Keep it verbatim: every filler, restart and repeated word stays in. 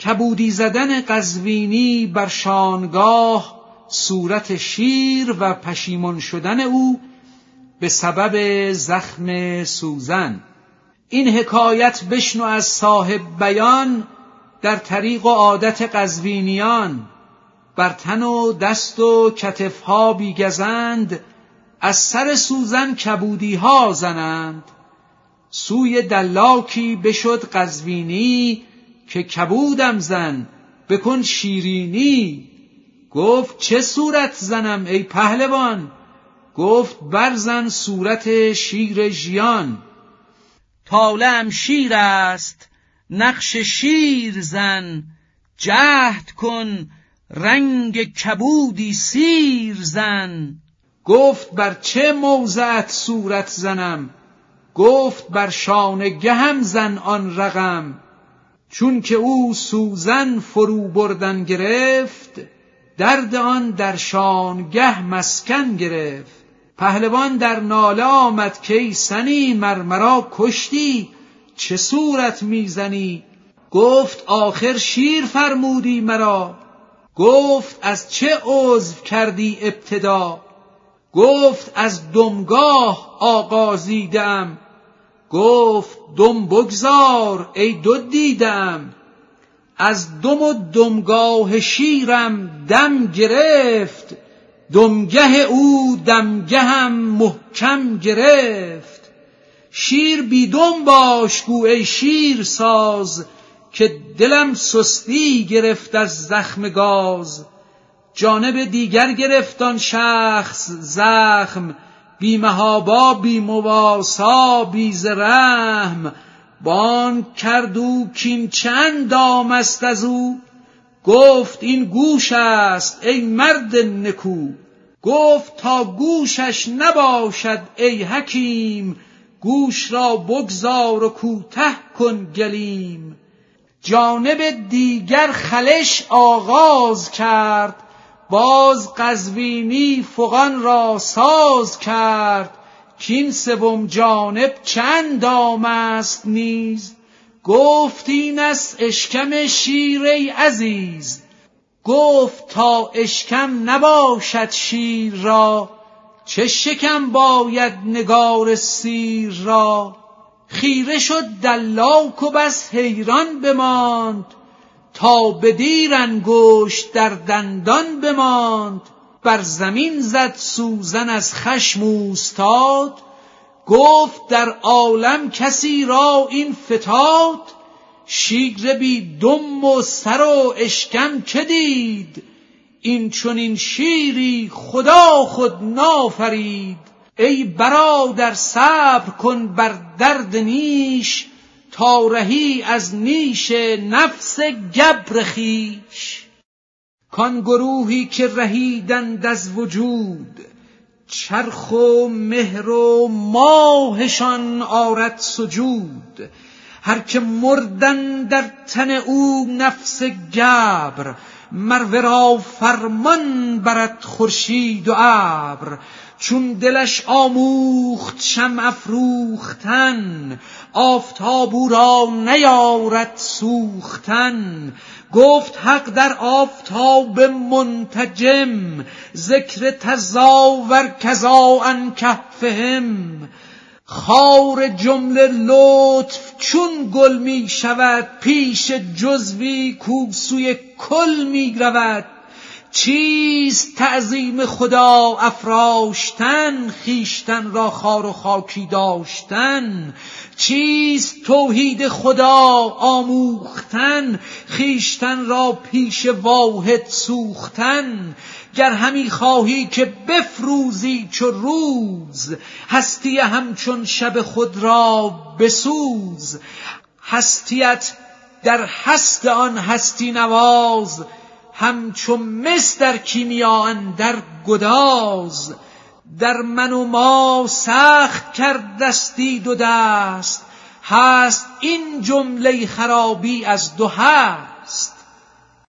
کبودی زدن قزوینی بر شانگاه، صورت شیر و پشیمان شدن او به سبب زخم سوزن. این حکایت بشنو از صاحب بیان در طریق و عادت قزوینیان. بر تن و دست و کتفها بیگزند، از سر سوزن کبودی ها زنند. سوی دلاکی بشد قزوینی، که کبودم زن بکن شیرینی. گفت چه صورت زنم ای پهلوان؟ گفت برزن صورت شیر ژیان. طالعم شیر است نقش شیر زن، جهد کن رنگ کبودی سیر زن. گفت بر چه موضعت صورت زنم؟ گفت بر شانگهم زن آن رقم. چون که او سوزن فرو بردن گرفت، درد آن در شانگه مسکن گرفت. پهلوان در ناله آمد کی سنی، مرمرا کشتی چه صورت میزنی؟ گفت آخر شیر فرمودی مرا. گفت از چه عضو کردی ابتدا؟ گفت از دمگاه آغازیدم. گفت دم بگذار ای دو دیدم. از دم و دمگاه شیرم دم گرفت، دمگه او دمگهم محکم گرفت. شیر بی دم باش گو ای شیر ساز، که دلم سستی گرفت از زخم گاز. جانب دیگر گرفت آن شخص زخم، بی محابا بی مواسا بی ز رحم. بانگ کرد او کین چه اندام است از او؟ گفت این گوش است ای مرد نکو. گفت تا گوشش نباشد ای حکیم، گوش را بگذار و کوته کن گلیم. جانب دیگر خلش آغاز کرد، باز قزوینی فغان را ساز کرد. کین سوم جانب چه اندام است نیز؟ گفت این است اشکم شیر ای عزیز. گفت تا اشکم نباشد شیر را، چه شکم باید نگار سیر را؟ خیره شد دلاک و بس حیران بماند، تا به دیر انگشت در دندان بماند. بر زمین زد سوزن از خشم اوستاد، گفت در عالم کسی را این فتاد. شیر بی دم و سر و اشکم که دید؟ این چنین شیری خدا خود نافرید. ای برادر صبر کن بر درد نیش، تا رهی از نیش نفس گبر خویش. کان گروهی که رهیدند از وجود، چرخ و مهر و ماهشان آرد سجود. هر که مردن در تن او نفس گبر، مر ورا فرمان برد خورشید و ابر. چون دلش آموخت شمع افروختن، آفتاب او را نیارد سوختن. گفت حق در آفتاب منتجم، ذکر تزاور کذا عن کهفهم. خار جمله لطف چون گل می شود، پیش جزوی کو سوی کل می رود. چیست تعظیم خدا افراشتن، خویشتن را خار و خاکی داشتن؟ چیست توحید خدا آموختن، خویشتن را پیش واحد سوختن؟ گر همی خواهی که بفروزی چو روز، هستی همچون شب خود را بسوز. هستیت در هست آن هستی نواز، همچون مس در کیمیا اندر گداز. در من و ما سخت کردستی دو دست، هست این جمله خرابی از دو هست.